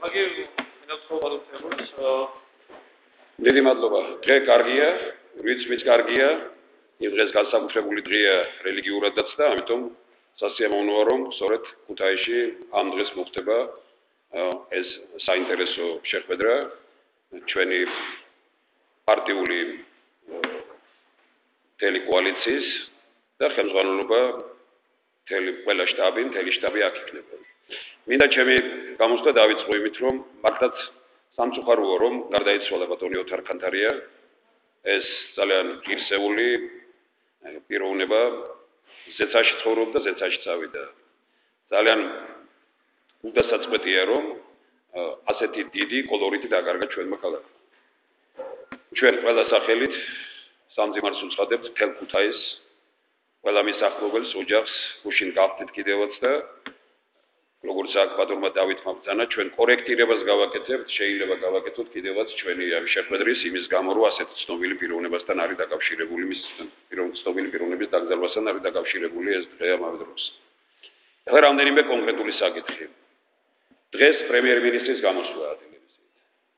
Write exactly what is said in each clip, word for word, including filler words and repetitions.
აგი მინაცხოვარ თემას დიდი მადლობა. დღე კარგია, რიცხვიც კარგია. იმ დღეს განსაკუთრებული დღეა რელიგიურადაც და ამიტომ სასიამოვნოა რომ სწორედ ქუთაისში ამ დღეს მოხდება ეს საინტერესო შეხვედრა ჩვენი პარტიული მთელი კოალიციის და ხელმძღვანელობა მთელი ყველა შტაბი, მთელი შტაბი აქ იქნება. მინდა ჩემი გამოსვლა დავიწყო იმით რომ მართლაც სამწუხაროა რომ გარდაიცვალა ბატონი ოთარ ქანთარია ეს ძალიან ღირსეული პიროვნება ზეცაში ცხოვრობდა ზეცაში წავიდა ძალიან უდასაწყვეტია რომ ასეთი დიდი კოლორიტი დაკარგა ჩვენმა ქალაქმა ჩვენ ყველა სახელით სამძიმარს უცხადებთ მთელ ქუთაისს ყველა მის ახლობელს ოჯახს გუშინ გავხდით კიდევაც და როგორც აქ ბატონმა დავითმა ბრძანა ჩვენ კორექტირებას გავაკეთებთ შეიძლება გავაკეთოთ კიდევაც ჩვენი შეხვედრის იმის გამო რომ ასეთ ცნობილი პიროვნებასთან არის დაკავშირებული მის ცნობილი პიროვნების დაკრძალვასთან არის დაკავშირებული ეს დღე ამავე დროს ახლა რამდენიმე კონკრეტული საკითხი დღეს პრემიერ-მინისტრის გამოსვლაა ტელევიზიით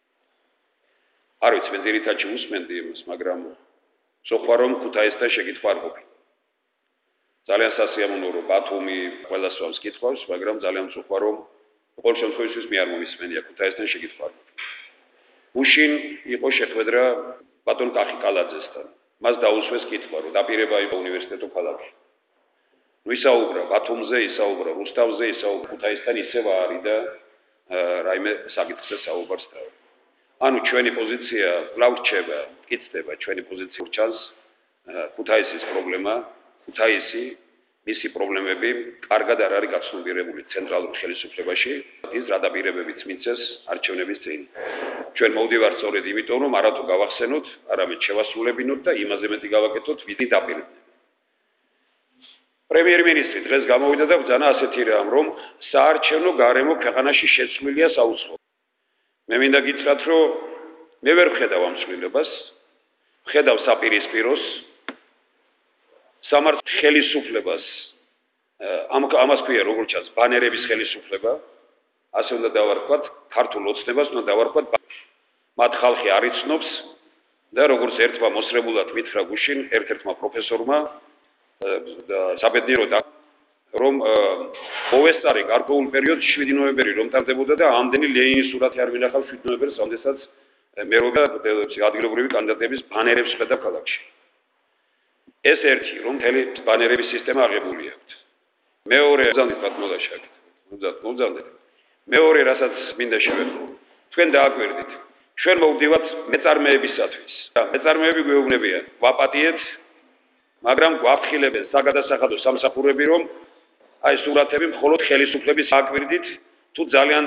არ ვიცი მე ძირითადად უსმენდი იმას მაგრამ სოხვა რომ ქუთაისთან შეკითხვა არ ყოფილა ძალიან სასიამოვნოა რომ ბათუმი ყველას ვამს კითხვავს, მაგრამ ძალიან მწუხვა რომ ყოველ შემთხვევაში მე არ მომისმენია ქუთაისთან შეკითხვა. გუშინ იყო შეხვედრა ბატონ კახიკალაძესთან. მას დაუსვეს კითხვა რომ დაპირება იყო უნივერსიტეტო ქალაქში. ნუ ისაუბრა ბათუმზე, ისაუბრა რუსთავზე, ისაუბრა ქუთაისთან ისევ არის და რაიმე საკითხზე საუბარს თავი. ანუ ჩვენი პოზიცია კვლავ რჩება, მტკიცდება ჩვენი პოზიცია რჩას ქუთაისის პრობლემა ქუთაისი მისი პრობლემები კარგად არ არის გაცნობიერებული ცენტრალურ ხელისუფლებაში ის რა დაპირებებით მიცეს არჩევნების წინ ჩვენ მოვდივართ სწორედ იმიტომ რომ არათუ გავახსენოთ არამედ შევასრულებინოთ და იმაზე მეტი გავაკეთოთ ვიდი დაპირებებით პრემიერ-მინისტრი დღეს გამოვიდა და ბრძანა ასეთი რამ რომ საარჩევნო გარემო ქვეყანაში შეცვლილია საუცხოოდ მე მინდა გითხრათ რომ მე ვერ ვხედავ ამ ცვლილებას ვხედავ საპირისპიროს სამართ ხელისუფლებას ამ ამას ქვია როგორც ჩანს ბანერების ხელისუფლება ასე უნდა დავარქვათ ქართულ ოცნებას უნდა დავარქვათ მათ ხალხი არ იცნობს და როგორც ერთმა მოსრებულად მითხრა გუშინ ერთ-ერთმა პროფესორმა და საბედნიეროდ რომ მოვესწარე გარკვეულ პერიოდში შვიდი ნოემბერი რომ ტარდებოდა და ამდენი ლენინის სურათი არ მინახავს შვიდი ნოემბერს ამდესაც მე როგორ ადგილობრივი კანდიდატების ბანერებს ხედავ ქალაქში ეს ერთი რომ მთელი ბანერების სისტემა აღებული აქვს. მეორე ზანდით ბატონაშაკ. უძად, უძადეთ. მეორე რასაც მინდა შევეხო. თქვენ დააკვირდით. ჩვენ მოვდივართ მეწარმეებისათვის. მეწარმეები გვეუბნებიან, ვაპატიეთ, მაგრამ გვაფხილებენ საგადასახადო სამსახურები რომ აი სურათები მხოლოდ ხელისუფლების აკვირდით, თუ ძალიან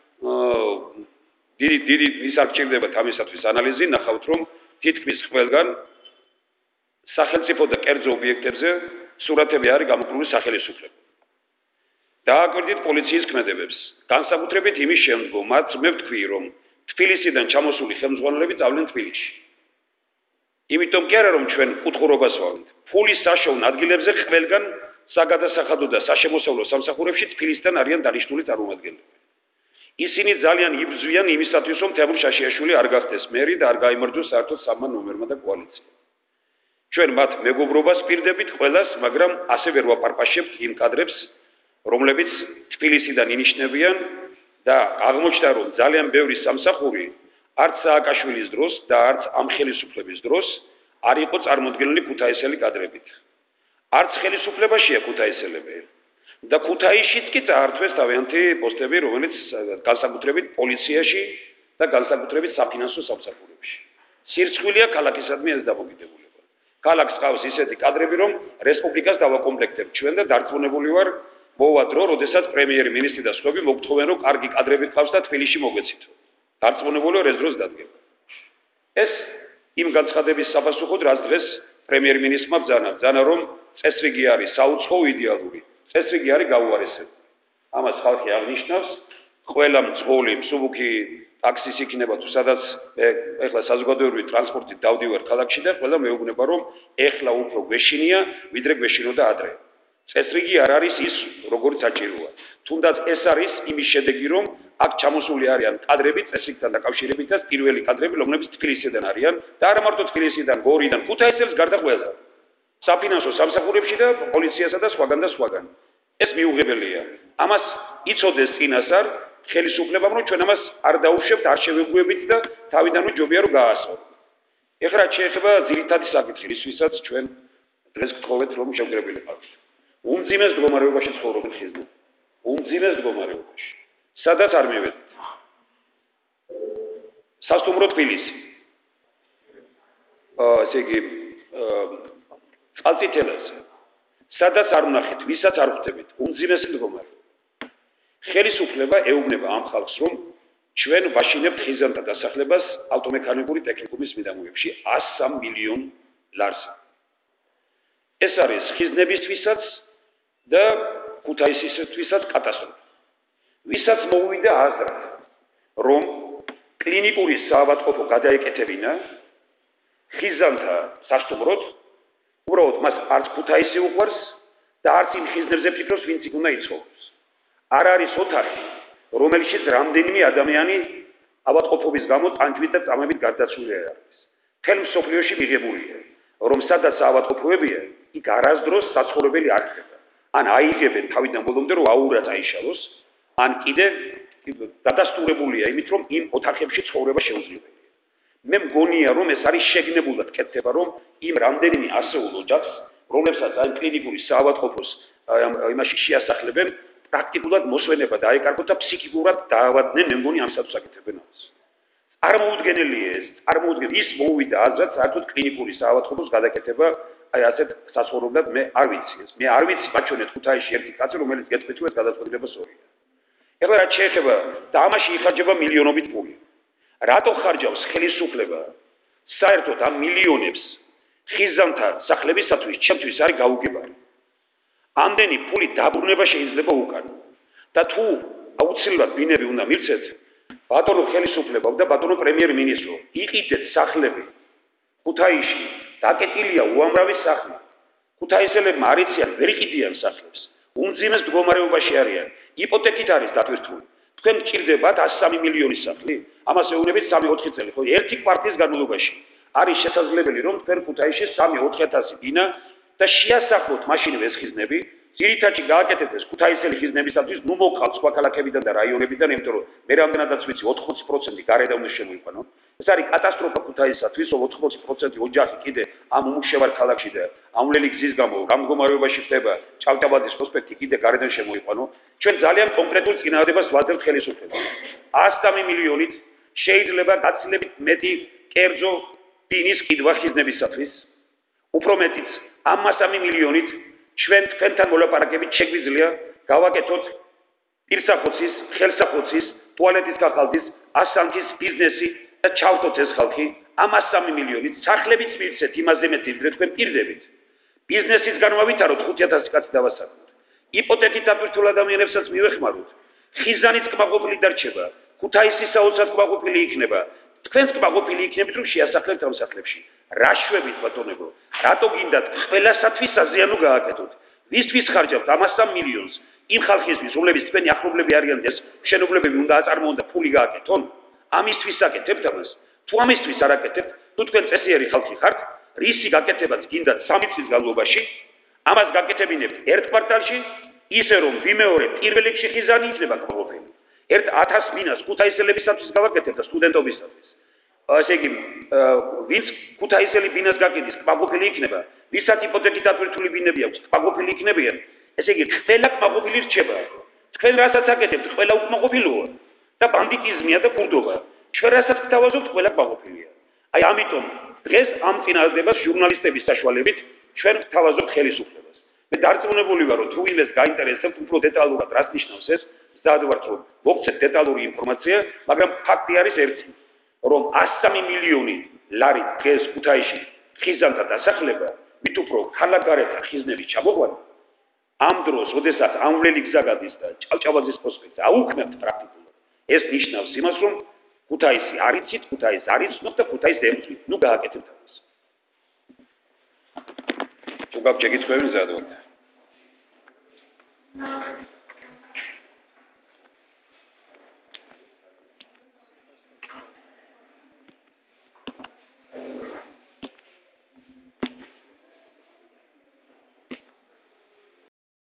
დიდი დიდი ის არ გჭირდებათ ამისათვის ანალიზი, ნახავთ რომ თითქმის ყველგან სახელმწიფო და კერძო ობიექტებზე სურათები არის გამოყენებული სახელმწიფო. დააკვირდით პოლიციის ქმედებებს. განსაკუთრებით იმის შემდგომ მათ მე ვთქვი რომ თბილისიდან ჩამოსული ხელმძღვანელები წავდნენ თბილისში. იმიტომ კი არა რომ ჩვენ კუთხურობას ვავნით. ფულის საშოვნა ადგილებზე ყველგან საგადასახადო და საშემოსავლო სამსახურებში თბილისიდან არიან დანიშნული წარმომადგენლები. ისინი ძალიან იბრძვიან იმისათვის რომ თემურ შაშიაშვილი არ გახდეს მერი და არ გაიმარჯვოს საერთოდ სამმა ნომერმა და კოალიციამ. ჩვენ მათ მეგობრობას პირდებით ყველას, მაგრამ ასე ვერ ვაპარპაშებთ იმ კადრებს, რომლებიც თბილისიდან ინიშნებიან და აღმოჩნდა რომ ძალიან ბევრი სამსახური არც სააკაშვილის დროს და არც ამ ხელისუფლების დროს არ იყო წარმოდგენილი ქუთაისელი კადრებით. არც ხელისუფლებაშია ქუთაისელები და ქუთაისშიც კი წაართვეს თავიანთი პოსტები, რომელიც განსაკუთრებით პოლიციაში და განსაკუთრებით საფინანსო სამსახურებში. სირცხვილია ქალაქისადმი ეს დამოკიდებული. ქალაქს ყავს ისეთი კადრები რომ რესპუბლიკას დავაკომპლექტებთ ჩვენ და დარწმუნებული ვარ მოვა დრო როდესაც პრემიერ-მინისტრი და სხვები მოგთხოვენ რომ კარგი კადრები ყავს და თბილისში მოგვეცითო დარწმუნებული ვარ ეს დროს დადგება ეს იმ განცხადების საფასუხოდ რაც დღეს პრემიერ-მინისტრმა ბრძანა ბრძანა რომ წესრიგი არის საუცხოო იდეალური წესრიგი არის გაუარესებული ამას ხალხი აღნიშნავს ყველა მძღოლი მსუბუქი ტაქსის იქნება თუ სადაც ეხლა საზოგადოებრივი ტრანსპორტით დავდივარ ქალაქში და ყველა მეუბნება რომ ეხლა უფრო გვეშინია ვიდრე გვეშინოდა ადრე. წესრიგი არ არის ის, როგორც საჭიროა. თუნდაც ეს არის იმის შედეგი, რომ აქ ჩამოსული არიან კადრები წესრიგთან დაკავშირებით და პირველი კადრები, რომლებიც თბილისიდან არიან და არა მარტო თბილისიდან, გორიდან, ქუთაისელს გარდა ყველა. საფინანსო სამსახურებში და პოლიციასა და სხვაგან და სხვაგან. ეს მიუღებელია. ამას იცოდეს წინასწარ ხელისუფლებამ, რომ ჩვენ ამას არ დაუშვებთ, არ შევეგუებით და თავიდანვე ჯობია რომ გაასწოროთ. ეხლა რაც შეეხება ძირითადი საკითხი, რისთვისაც ჩვენ დღეს გთხოვეთ, რომ შევგრებილი ყავთ. უმძიმეს მდგომარეობაში ცხოვრობენ ხიზნები. უმძიმეს მდგომარეობაში. სადაც არ მივედით. სასტუმრო თბილისი. აა, ესე იგი, წყალწითელაზე. სადაც არ ვნახეთ, ვისაც არ ხვდებით, უმძიმეს მდგომარეობა. ხელისუფლება ეუბნება ამ ხალხს, რომ ჩვენ ვაშინებთ ხიზანთა დასახლებას ავტომექანიკური ტექნიკუმის მიდამოებში εκατო მილიონ ლარს. ეს არის ხიზნებისთვისაც და ქუთაისისთვისაც კატასტროფა. ვისაც მოუვიდა აზრად, რომ კლინიკური საავადმყოფო გადაეკეთებინა ხიზანთა სასტუმროდ, უბრალოდ მას არც ქუთაისი უყვარს და არც იმ ხიზნებზე ფიქრობს, ვინც იქ უნდა იცხოვროს. არ არის ოთახი, რომელშიც რამდენიმე ადამიანი ავადმყოფობის გამო ტანჯვით და წამებით გარდაცვლილი არის. მთელ მსოფლიოში მიღებულია, რომ სადაც ავადმყოფოებია, იქ არასდროს საცხოვრებელი არ ხდება. ან აიღებენ თავიდან ბოლომდე, რომ აურად აიშალოს, ან კიდე დადასტურებულია იმით, რომ იმ ოთახებში ცხოვრება შეუძლებელია. მე მგონია, რომ ეს არის შეგნებულად კეთება, რომ იმ რამდენიმე ასეულ ოჯახს, რომლებსაც აი კლინიკური საავადმყოფოს იმაში შეასახლებენ, პრაქტიკულად მოსვენება დაეკარგოთ და ფსიქიკურად დაავადდნენ, მე მგონი ამ სტატუსს აკეთებენ ამას. არ მოუდგენელია ეს, არ მოუდგენ ის მოუვიდა აზრად, საერთოდ კლინიკური საავადმყოფოს გადაკეთება აი ასეთ საცხოვრებლად მე არ ვიცი ეს. მე არ ვიცი ბაჩონეთ ქუთაისში ერთი კაცი, რომელიც გეტყვით, რომ ეს გადაწყვეტილება სწორია. ეხლა რაც შეეხება და ამაში იხარჯება მილიონობით პული. რატო ხარჯავს ხელისუფლება საერთოდ ამ მილიონებს ხიზანთა სახლებისათვის, ჩემთვის არის გაუგებარი. ამდენი ფული დაბრუნება შეიძლება უკან. და თუ აუცილებლად ბინები უნდა მივცეთ, ბატონო ხელისუფლება და ბატონო პრემიერ-მინისტრო, იყიდეთ სახლები ქუთაისში, დაკეტილია უამრავი სახლი. ქუთაისელებმა არ იციან, ვერ იყიდიან სახლებს. უმძიმეს მდგომარეობაში არიან. იპოთეკით არის დატვირთული. თქვენ გჭირდებათ εκατო სამი მილიონის სახლი? ამას ეუბნებით სამი ოთხი წელი, ხო? ერთი კვარტლის განმავლობაში არის შესაძლებელი, რომ თქვენ ქუთაისში სამი ოთხი ათასი ბინა და შეასახლოთ მაშინვე ეს ხიზნები, ძირითადად გააკეთეთ ეს ქუთაისელი ხიზნებისათვის, ნუ მოგყავთ სხვა ქალაქებიდან და რაიონებიდან, იმიტომ რომ მე რამდენადაც ვიცი ოთხმოცი პროცენტი გარედან უნდა შემოიყვანო. ეს არის კატასტროფა ქუთაისისათვის, ოთხმოცი პროცენტი ოჯახი კიდე ამ უმუშევარ ქალაქში და ამვლელი გზის გამო ამ მდგომარეობაში ხდება, ჭავჭავაძის პროსპექტი კიდე გარედან შემოიყვანო. ჩვენ ძალიან კონკრეტულ წინააღმდეგობას ვაძლევთ ხელისუფლებას. εκατო სამი მილიონით შეიძლება გაცილებით მეტი კერძო ბინის ყიდვა ხიზნებისათვის. უფრო მეტიც, ამ სამი მილიონით ჩვენ თქვენთან მოლაპარაკებით შეგვიძლია გავაკეთოთ პირსახოცის, ხელსახოცის, ტუალეტის კახალდის, ასანთის ბიზნესი და ჩავთოთ ეს ხალხი ამ სამი მილიონით სახლებიც მივცეთ იმაზე მეტი, ვიდრე თქვენ პირდებით. ბიზნესის განვავითაროთ ხუთი ათასი კაცი დავასაქმოთ. იპოთეკით დატვირთულ ადამიანებსაც მივეხმაროთ. ხიზანით კმაყოფილი დარჩება, ქუთაისის საოცრად კმაყოფილი იქნება. თქვენს კმაყოფილი იქნებით, რომ შეასახლებთ ამ სახლებში. რა შვებით ბატონებო? რატო გინდათ ყველასათვის საზიანო გააკეთოთ? ვისთვის ხარჯავთ ამ სამი მილიონს? იმ ხალხისთვის, რომლებიც თქვენი ახლობლები არიან და ეს შენობლებები უნდა აწარმოონ და ფული გააკეთონ? ამისთვის აკეთებთ ამას? თუ ამისთვის არ აკეთებთ, თუ თქვენ წესიერი ხალხი ხართ, რისი გაკეთებაც გინდათ სამი წლის განმავლობაში, ამას გაკეთებინებთ ერთ კვარტალში, ისე რომ ვიმეორე პირველ რიგში ხიზანი იქნება კმაყოფილი. ერთ ათას ბინას ქუთაისელებისათვის გავაკეთებ და სტუდენტობისათვის. ესე იგი, ვინც ქუთაისელი ბინას გაკეთებს, კმაყოფილი იქნება, ვისაც იპოთეკით დატვირთული ბინები აქვს, კმაყოფილი იქნებიან. ესე იგი, ყველა კმაყოფილი რჩება. თქვენ რასაც აკეთებთ, ყველა უკმაყოფილოა და ბანდიტიზმია და კურდობა. ჩვენ რასაც გთავაზობთ, ყველა კმაყოფილია. აი ამიტომ დღეს ამ წინააღმდეგობას ჟურნალისტების საშუალებით ჩვენ გთავაზობთ ხელისუფლებას. მე დარწმუნებული ვარ, რომ თუ ვინმეს გაინტერესებთ უფრო დეტალურად რას ნიშნავს ეს, მზად ვარ რომ მოგცეთ დეტალური ინფორმაცია, მაგრამ ფაქტი არის ერთი, რომ εκατო სამი მილიონი ლარი დღეს ქუთაისში ხიზანთა დასახლება, მით უფრო ქალაქგარეთ ხიზნები ჩამოყვანა, ამ დროს, როდესაც ამვლელი გზა გადის და ჭავჭავაძის პროსპექტზე აუქმებთ პრაქტიკულად, ეს ნიშნავს იმას, რომ ქუთაისი არ იცით, ქუთაისი არ იცნობთ და ქუთაისს ემწვით. ნუ გააკეთებთ ამას. თუ გაგვჭირდება მზად ვარ. No.